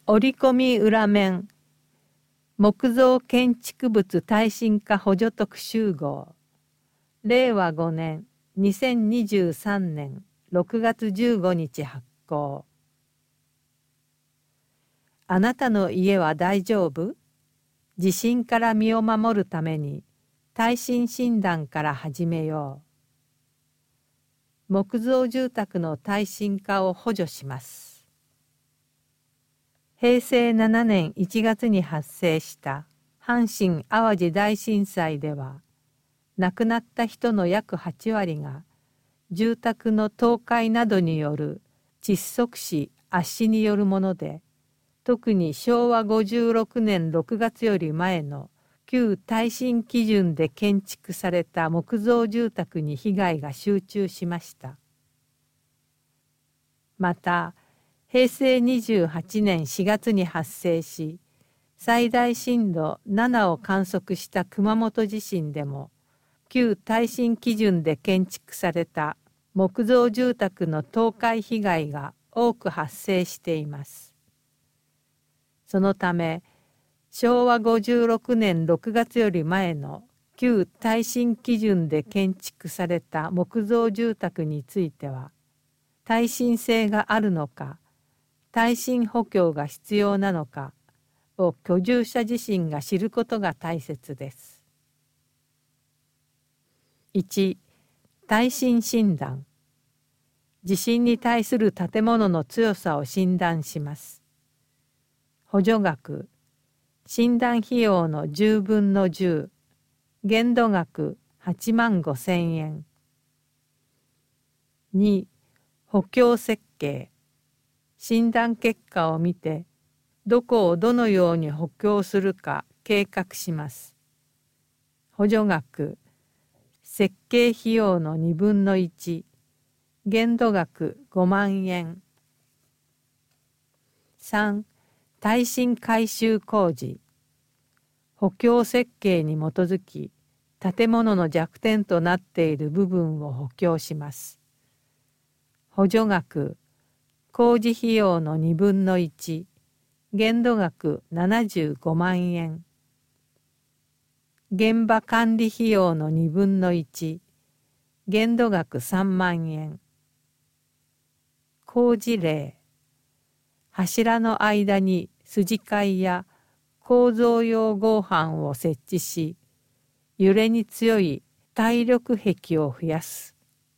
折り込み裏面木造建築物耐震化補助特集号令和5年2023年6月15日発行。あなたの家は大丈夫？地震から身を守るために耐震診断から始めよう。木造住宅の耐震化を補助します。平成7年1月に発生した阪神・淡路大震災では、亡くなった人の約8割が住宅の倒壊などによる窒息死・圧死によるもので、特に昭和56年6月より前の旧耐震基準で建築された木造住宅に被害が集中しました。また、平成28年4月に発生し、最大震度7を観測した熊本地震でも、旧耐震基準で建築された木造住宅の倒壊被害が多く発生しています。そのため、昭和56年6月より前の旧耐震基準で建築された木造住宅については、耐震性があるのか、耐震補強が必要なのかを居住者自身が知ることが大切です。1. 耐震診断。地震に対する建物の強さを診断します。補助額。診断費用の10分の10。限度額85,000円。2. 補強設計。診断結果を見て、どこをどのように補強するか計画します。補助額、設計費用の2分の1、限度額5万円。3. 耐震改修工事。補強設計に基づき、建物の弱点となっている部分を補強します。補助額、工事費用の2分の1、限度額75万円。現場管理費用の2分の1、限度額3万円。工事例。柱の間に筋交や構造用合板を設置し、揺れに強い耐力壁を増やす。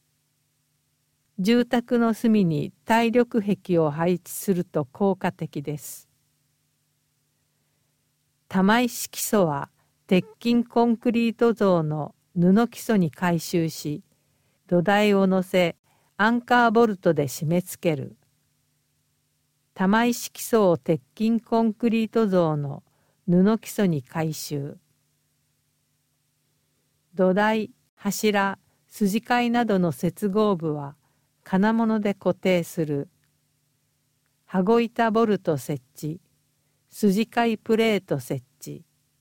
住宅の隅に耐力壁を配置すると効果的です。玉石基礎は鉄筋コンクリート造の布基礎に改修し、土台を乗せアンカーボルトで締め付ける。玉石基礎を鉄筋コンクリート造の布基礎に改修。土台、柱、筋交などの接合部は金物で固定する。羽子板ボルト設置。筋交プレート設置。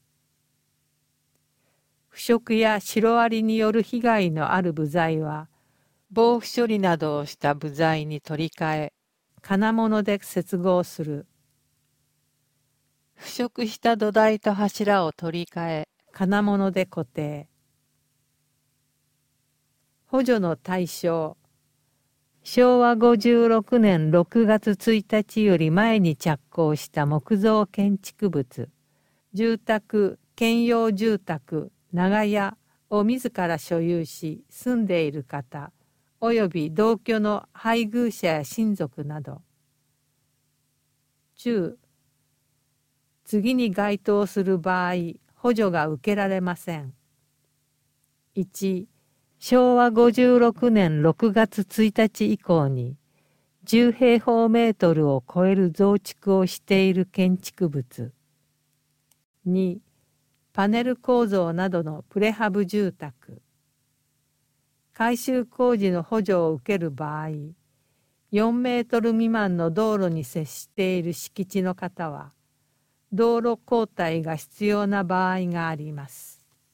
腐食やシロアリによる被害のある部材は、防腐処理などをした部材に取り替え、金物で接合する。腐食した土台と柱を取り替え、金物で固定。補助の対象。昭和56年6月1日より前に着工した木造建築物、住宅、兼用住宅、長屋を自ら所有し住んでいる方、および同居の配偶者や親族など。中、次に該当する場合、補助が受けられません。1、昭和56年6月1日以降に10平方メートルを超える増築をしている建築物。2、パネル構造などのプレハブ住宅。改修工事の補助を受ける場合、4メートル未満の道路に接している敷地の方は、道路交代が必要な場合があります。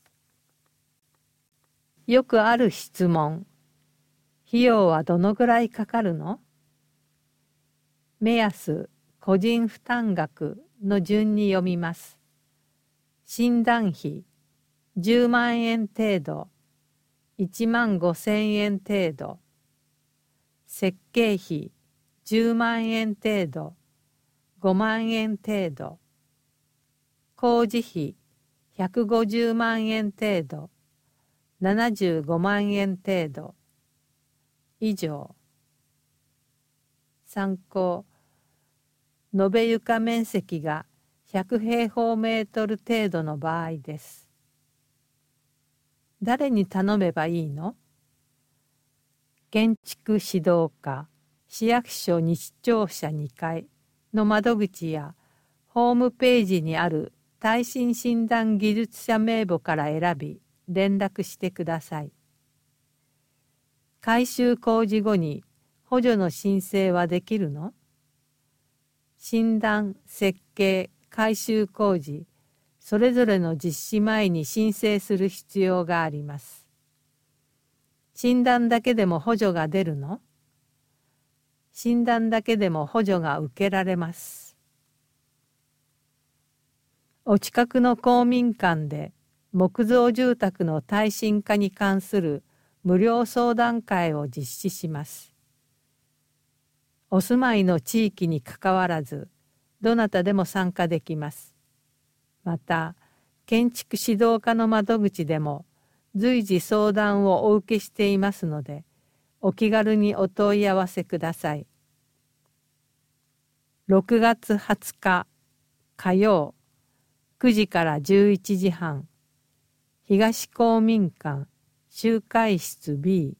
よくある質問。費用はどのぐらいかかるの？目安、 個人負担額の順に読みます。診断費10万円程度、1万5千円程度。設計費10万円程度、5万円程度。工事費150万円程度、75万円程度。以上。参考。延べ床面積が100平方メートル程度の場合です。誰に頼めばいいの？建築指導課、市役所西庁舎2階の窓口やホームページにある耐震診断技術者名簿から選び連絡してください。改修工事後に補助の申請はできるの？診断、設計、改修工事、それぞれの実施前に申請する必要があります。診断だけでも補助が出るの？診断だけでも補助が受けられます。お近くの公民館で木造住宅の耐震化に関する無料相談会を実施します。お住まいの地域にかかわらず、どなたでも参加できます。また、建築指導課の窓口でも随時相談をお受けしていますので、お気軽にお問い合わせください。6月20日火曜9時から11時半、東公民館集会室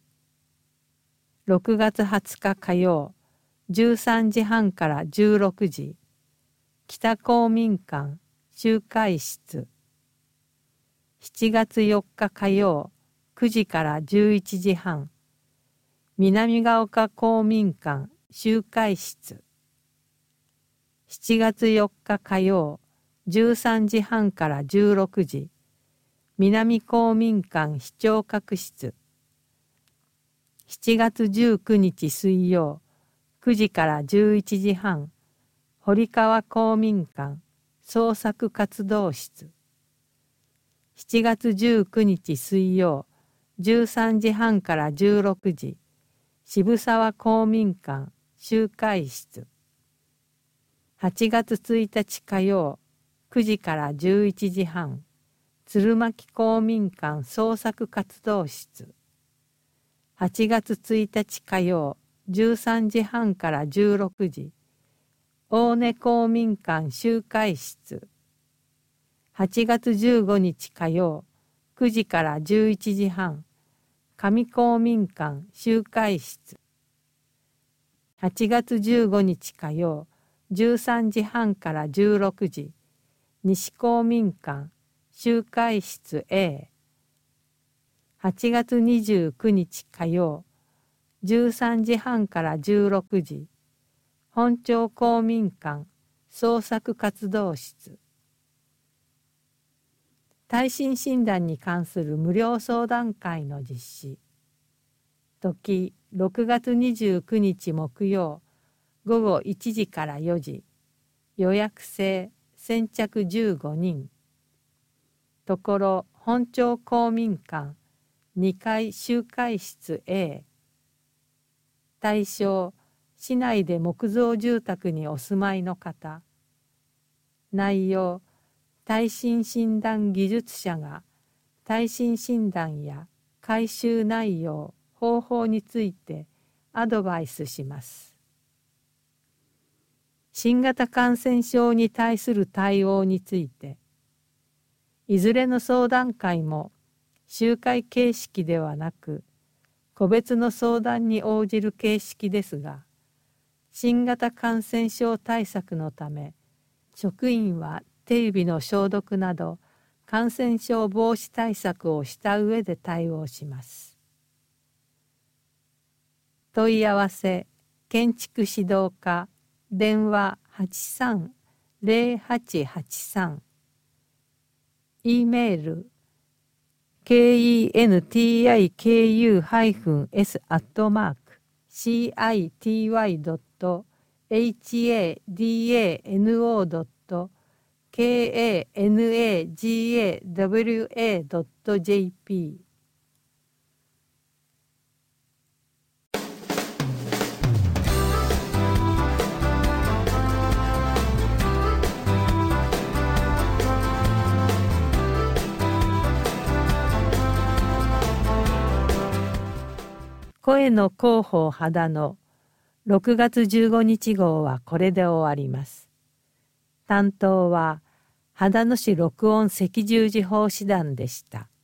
B。6月20日火曜13時半から16時、北公民館集会室。7月4日火曜9時から11時半、南ヶ丘公民館集会室。7月4日火曜13時半から16時、南公民館視聴覚室。7月19日水曜9時から11時半、堀川公民館創作活動室。7月19日水曜13時半から16時、渋沢公民館集会室。8月1日火曜9時から11時半、鶴巻公民館創作活動室。8月1日火曜13時半から16時、大根公民館集会室。8月15日火曜9時から11時半、上公民館集会室。8月15日火曜13時半から16時、西公民館集会室 A。8月29日火曜13時半から16時、本町公民館創作活動室。耐震診断に関する無料相談会の実施。時6月29日木曜午後1時から4時、予約制、先着15人。ところ本町公民館2階集会室 A。対象、市内で木造住宅にお住まいの方。内容、耐震診断技術者が耐震診断や改修内容、方法についてアドバイスします。新型感染症に対する対応について、いずれの相談会も集会形式ではなく、個別の相談に応じる形式ですが、新型感染症対策のため、職員は手指の消毒など感染症防止対策をした上で対応します。問い合わせ、建築指導課、電話 83-0883。E メール、kentiku-s@city.jp hadano.kanagawa.jp。声の広報秦野6月15日号はこれで終わります。担当は秦野市録音赤十字奉仕団でした。